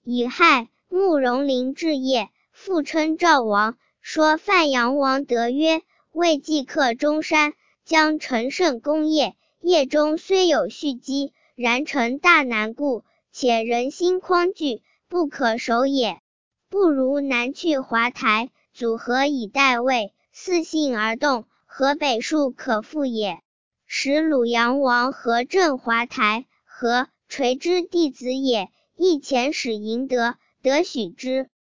乙亥，慕容林置业，复称赵王，说范阳王德曰：为祭克中山，将陈胜功业，业中虽有蓄积，然臣大难顾，且人心匡惧，不可守也。不如南去华台，组合以待魏，四信而动，河北数可复也。时鲁阳王何镇华台，何垂之弟子也，亦遣使迎德，德许之。